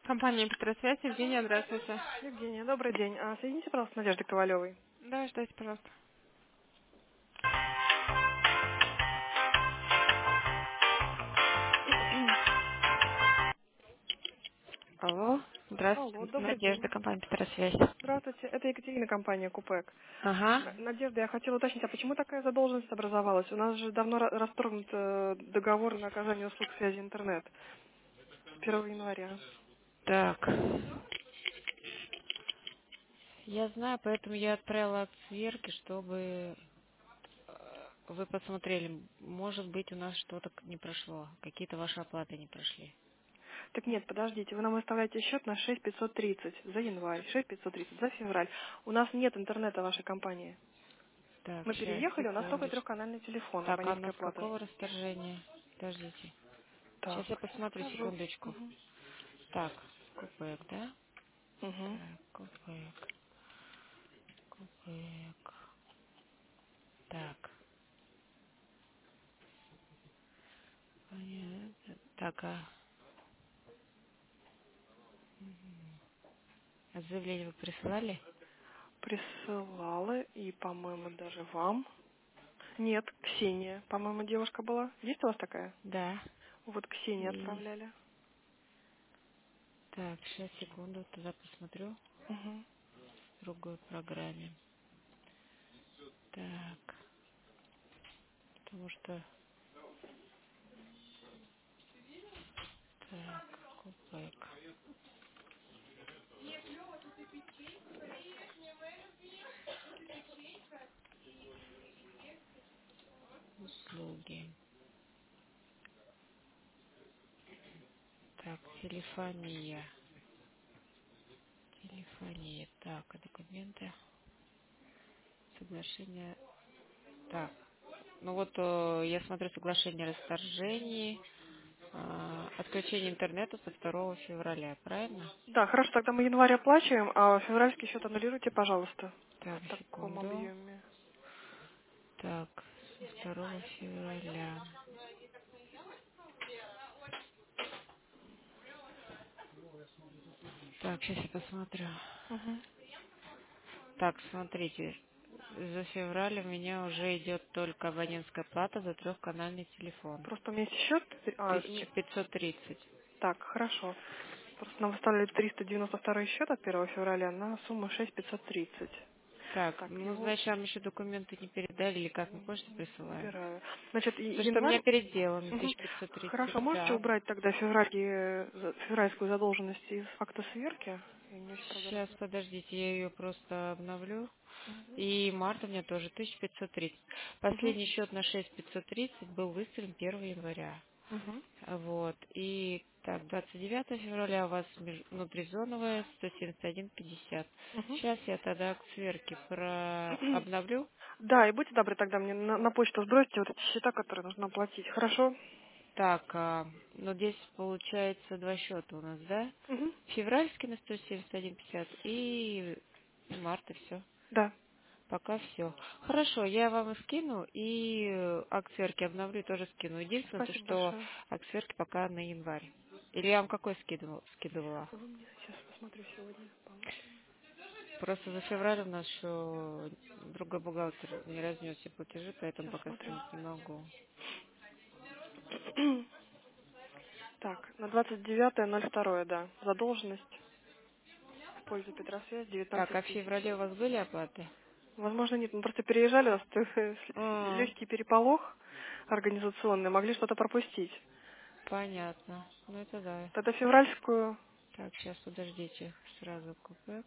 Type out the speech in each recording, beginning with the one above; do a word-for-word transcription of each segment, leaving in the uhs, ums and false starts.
Компания Петросвязь, Евгения, здравствуйте. Евгения, добрый день. А, соедините, пожалуйста, с Надеждой Ковалевой. Да, ждайте, пожалуйста. Алло, Алло, здравствуйте, добрый Надежда, день. компания Петросвязь. Здравствуйте, это Екатерина, компания Купек. Ага. Н- Надежда, я хотела уточнить, а почему такая задолженность образовалась? У нас же давно ра- расторгнут э, договор на оказание услуг связи интернет с первого января. Так, я знаю, поэтому я отправила от сверки, чтобы э, вы посмотрели. Может быть, у нас что-то не прошло, какие-то ваши оплаты не прошли. Так нет, подождите, вы нам выставляете счет на шесть тысяч пятьсот тридцать за январь, шесть тысяч пятьсот тридцать за февраль. У нас нет интернета в вашей компании. Так, Мы сейчас, переехали, у нас только секундочку. трехканальный телефон, Так, а у нас абонентская плата. какого расторжения? Подождите. Так, Сейчас я сейчас посмотрю, скажу. секундочку. Угу. Так, купек, да? Угу. Так, купек, купек. Так, понятно. Так, а а заявление вы присылали? Присылала и, по-моему, даже вам. Нет, Ксения, по-моему, девушка была. Есть у вас такая? Да. Вот Ксении И отправляли. так, сейчас, секунду, туда посмотрю Угу. в другой программе. Так, потому что так, купек, услуги. Так, телефония. Телефония. Так, а документы. Соглашение. Так, ну вот э, я смотрю соглашение о расторжении, э, отключение интернета со второго февраля, правильно? Да, хорошо, тогда мы январь оплачиваем, а февральский счет аннулируйте, пожалуйста, Так, в таком секунду. объеме. Так, со второго февраля. Так, сейчас я посмотрю. Угу. Так, смотрите, за февраль у меня уже идет только абонентская плата за трехканальный телефон. Просто у меня есть счет. А, тысяча не- пятьсот тридцать. так, хорошо. Просто нам выставили триста девяносто второй счет от первого февраля на сумму шесть тысяч пятьсот тридцать. Так, Так, ну, его значит, вам еще документы не передали, или как мы почту м, присылаем? убираю. Значит, и- То, что у меня январь. переделано, Мгм. тысяча пятьсот Хорошо, тридцать, можете да. убрать тогда февральские, за- февральскую задолженность из акта сверки? Я не очень, правда, Сейчас, раз- подождите, я ее просто обновлю. Мгм. И март у меня тоже тысяча пятьсот тридцать. Мгм. Последний счет на шесть тысяч пятьсот тридцать был выставлен первого января. Мгм. Вот. И так, двадцать девятого февраля у вас меж- внутризоновая сто семьдесят один пятьдесят. Мгм. Сейчас я тогда к сверке про обновлю. Да, и будьте добры, тогда мне на, на почту сбросьте вот эти счета, которые нужно оплатить. Хорошо? Так, а, ну здесь получается два счета у нас, да? Мгм. Февральский на сто семьдесят один пятьдесят и марта все. Да, Пока все. Хорошо, я вам скину и э, акцерки обновлю и тоже скину. Единственное, то, спасибо что большое. акцерки пока на январь. Или я вам какой скидывала? скидывала? Вы мне сейчас посмотрю сегодня. Просто за февраль у нас еще другой бухгалтер не разнес все платежи, поэтому Сейчас пока смотрю. скинуть не могу. Так, на двадцать девятое ноль второе, да. Задолженность в пользу Петросвязь Так, а девятнадцать в тысяч. феврале у вас были оплаты? Возможно, нет. Мы просто переезжали, у нас А, легкий переполох организационный, могли что-то пропустить. понятно. Ну это да. Тогда февральскую. Так, сейчас подождите, сразу купек.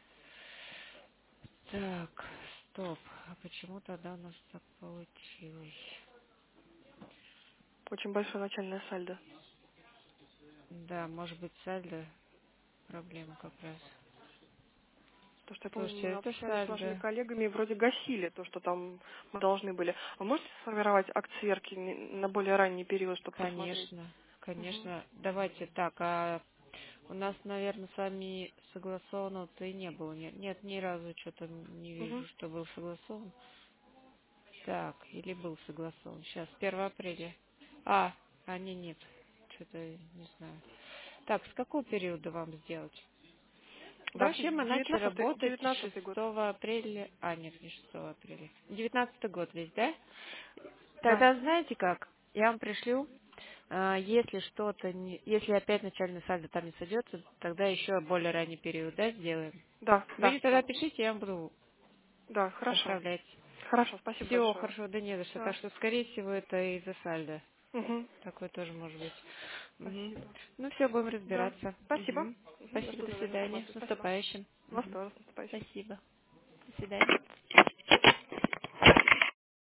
Так, стоп. А почему тогда у нас так получилось? Очень большое начальное сальдо. Да, может быть, сальдо проблема как раз. Потому что я помню, Слушайте, мы это общались с вашими сальдо. коллегами и вроде гасили то, что там мы должны были. А можете сформировать акт сверки не- на более ранний период, чтобы посмотреть? Конечно, Угу. конечно. Давайте так, а у нас, наверное, с вами согласованного-то и не было. Нет, нет, ни разу что-то не Угу. вижу, что был согласован. Так, или был согласован. Сейчас, первого апреля. А, а не, нет. Что-то, не знаю. Так, с какого периода вам сделать? Давайте Вообще мы начали девятнадцатый, работать девятнадцатый год. шестого апреля. А, нет, не шестого апреля. Девятнадцатый год весь, да? Да, Тогда знаете как? Я вам пришлю. а, Если что-то, не, если опять начальный сальдо там не сойдется, тогда еще более ранний период, да, сделаем. да, Вы да, мне тогда пишите, я вам буду да, хорошо. оставлять. Хорошо, спасибо Все, большое. хорошо, да не за что. Все. Так что, скорее всего, это из-за сальдо. Угу. Такое тоже может быть. Мгм. Спасибо. Ну все, будем Да, разбираться. спасибо. Мгм. Мгм. До Спасибо, до свидания, свидания. информацию. С Спасибо. наступающим. Вас Мгм. тоже, с наступающим. Спасибо. До свидания.